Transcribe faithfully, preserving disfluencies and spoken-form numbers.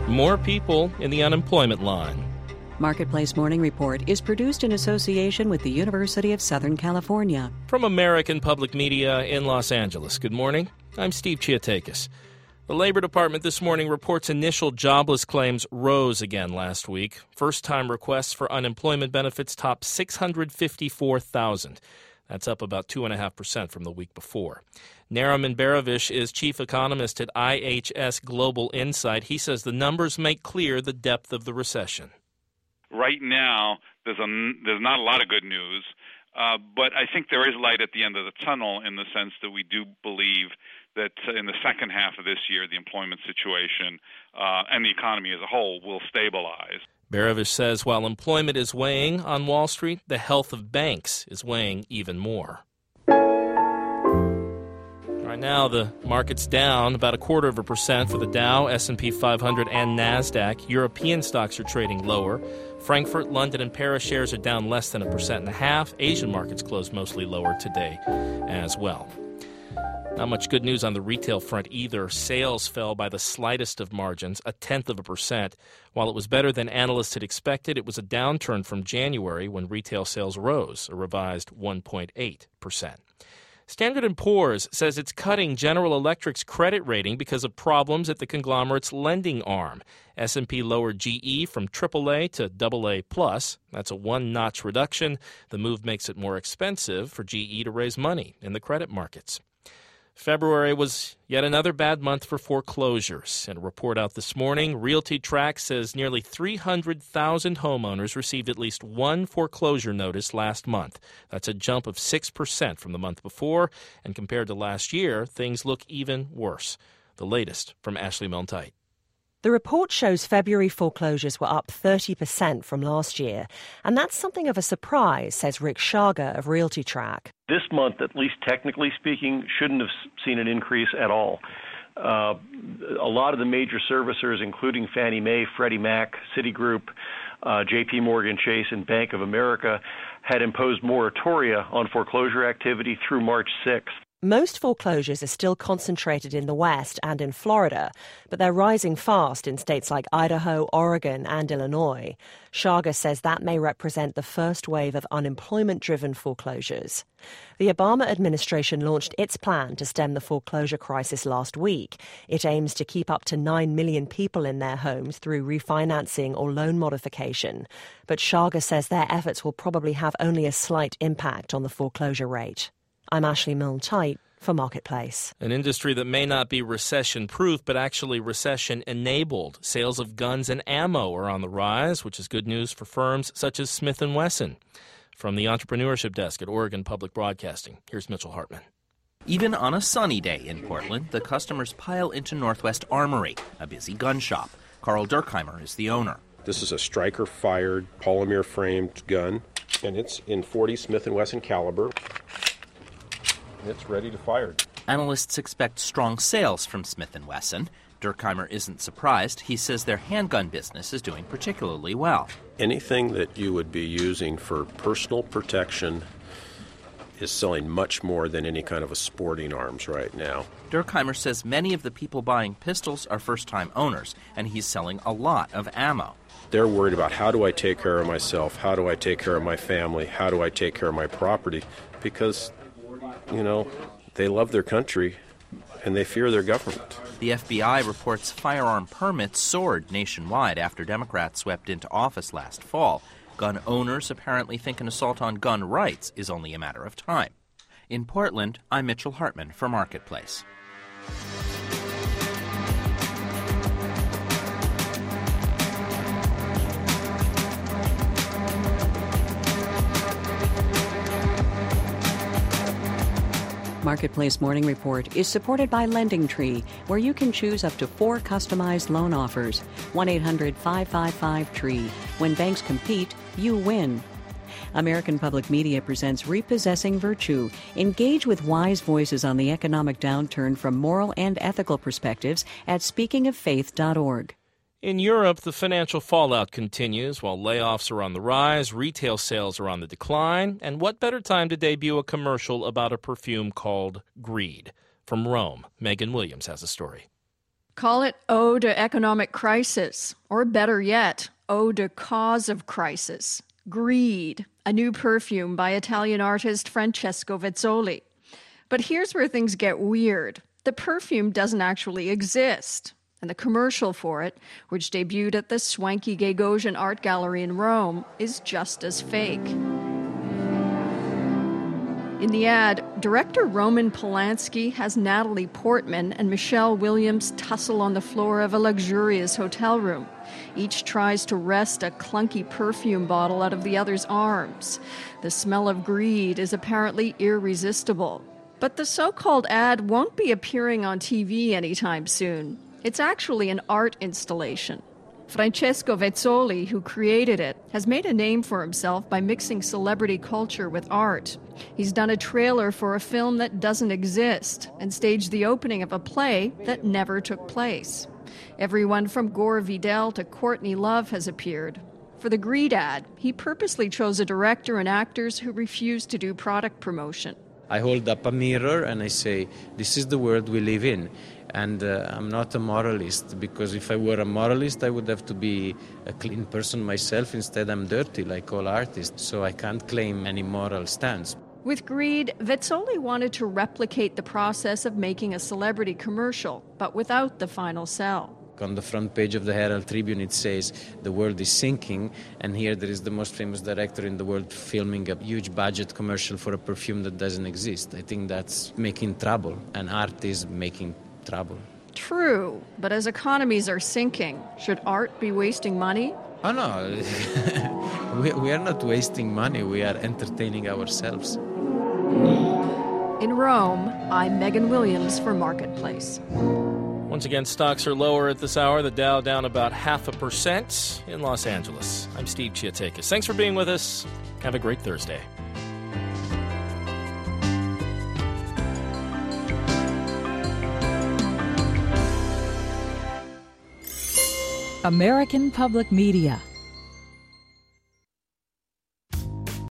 more people in the unemployment line. Marketplace Morning Report is produced in association with the University of Southern California. From American Public Media in Los Angeles, good morning. I'm Steve Chiatakis. The Labor Department this morning reports initial jobless claims rose again last week. First-time requests for unemployment benefits topped six hundred fifty-four thousand. That's up about two point five percent from the week before. Nariman Behravesh is chief economist at I H S Global Insight. He says the numbers make clear the depth of the recession. Right now, there's a, there's not a lot of good news, uh, but I think there is light at the end of the tunnel in the sense that we do believe that in the second half of this year, the employment situation uh, and the economy as a whole will stabilize. Behravesh says while employment is weighing on Wall Street, the health of banks is weighing even more. Right now, the market's down about a quarter of a percent for the Dow, S and P five hundred, and NASDAQ. European stocks are trading lower. Frankfurt, London, and Paris shares are down less than a percent and a half. Asian markets closed mostly lower today as well. Not much good news on the retail front either. Sales fell by the slightest of margins, a tenth of a percent. While it was better than analysts had expected, it was a downturn from January when retail sales rose, a revised one point eight percent. Standard and Poor's says it's cutting General Electric's credit rating because of problems at the conglomerate's lending arm. S and P lowered G E from triple A to double A plus. That's a one-notch reduction. The move makes it more expensive for G E to raise money in the credit markets. February was yet another bad month for foreclosures. In a report out this morning, RealtyTrac says nearly three hundred thousand homeowners received at least one foreclosure notice last month. That's a jump of six percent from the month before, and compared to last year, things look even worse. The latest from Ashley Milne-Tyte. The report shows February foreclosures were up thirty percent from last year, and that's something of a surprise, says Rick Schager of RealtyTrac. This month, at least technically speaking, shouldn't have seen an increase at all. Uh, a lot of the major servicers, including Fannie Mae, Freddie Mac, Citigroup, uh, J P Morgan Chase, and Bank of America, had imposed moratoria on foreclosure activity through March sixth. Most foreclosures are still concentrated in the West and in Florida, but they're rising fast in states like Idaho, Oregon, and Illinois. Schager says that may represent the first wave of unemployment-driven foreclosures. The Obama administration launched its plan to stem the foreclosure crisis last week. It aims to keep up to nine million people in their homes through refinancing or loan modification. But Schager says their efforts will probably have only a slight impact on the foreclosure rate. I'm Ashley Milne-Tyte for Marketplace. An industry that may not be recession-proof, but actually recession-enabled. Sales of guns and ammo are on the rise, which is good news for firms such as Smith and Wesson. From the Entrepreneurship Desk at Oregon Public Broadcasting, here's Mitchell Hartman. Even on a sunny day in Portland, the customers pile into Northwest Armory, a busy gun shop. Carl Durkheimer is the owner. This is a striker-fired, polymer-framed gun, and it's in forty Smith and Wesson caliber. It's ready to fire. Analysts expect strong sales from Smith and Wesson. Durkheimer isn't surprised. He says their handgun business is doing particularly well. Anything that you would be using for personal protection is selling much more than any kind of a sporting arms right now. Durkheimer says many of the people buying pistols are first-time owners, and he's selling a lot of ammo. They're worried about how do I take care of myself, how do I take care of my family, how do I take care of my property, because you know, they love their country, and they fear their government. The F B I reports firearm permits soared nationwide after Democrats swept into office last fall. Gun owners apparently think an assault on gun rights is only a matter of time. In Portland, I'm Mitchell Hartman for Marketplace. Marketplace Morning Report is supported by LendingTree, where you can choose up to four customized loan offers. one eight hundred five five five tree. When banks compete, you win. American Public Media presents Repossessing Virtue. Engage with wise voices on the economic downturn from moral and ethical perspectives at speaking of faith dot org. In Europe, the financial fallout continues. While layoffs are on the rise, retail sales are on the decline. And what better time to debut a commercial about a perfume called Greed? From Rome, Megan Williams has a story. Call it ode to economic crisis, or better yet, ode to cause of crisis. Greed, a new perfume by Italian artist Francesco Vezzoli. But here's where things get weird. The perfume doesn't actually exist. And the commercial for it, which debuted at the swanky Gagosian Art Gallery in Rome, is just as fake. In the ad, director Roman Polanski has Natalie Portman and Michelle Williams tussle on the floor of a luxurious hotel room. Each tries to wrest a clunky perfume bottle out of the other's arms. The smell of greed is apparently irresistible. But the so-called ad won't be appearing on T V anytime soon. It's actually an art installation. Francesco Vezzoli, who created it, has made a name for himself by mixing celebrity culture with art. He's done a trailer for a film that doesn't exist and staged the opening of a play that never took place. Everyone from Gore Vidal to Courtney Love has appeared. For the Greed ad, he purposely chose a director and actors who refused to do product promotion. I hold up a mirror and I say, this is the world we live in. And uh, I'm not a moralist, because if I were a moralist, I would have to be a clean person myself. Instead, I'm dirty, like all artists, so I can't claim any moral stance. With Greed, Vezzoli wanted to replicate the process of making a celebrity commercial, but without the final sell. On the front page of the Herald Tribune, it says, the world is sinking, and here there is the most famous director in the world filming a huge budget commercial for a perfume that doesn't exist. I think that's making trouble, and art is making trouble. True, but as economies are sinking, should art be wasting money? Oh no, we, we are not wasting money, we are entertaining ourselves. In Rome, I'm Megan Williams for Marketplace. Once again, stocks are lower at this hour. The Dow down about half a percent in Los Angeles. I'm Steve Chiatakis. Thanks for being with us. Have a great Thursday. American Public Media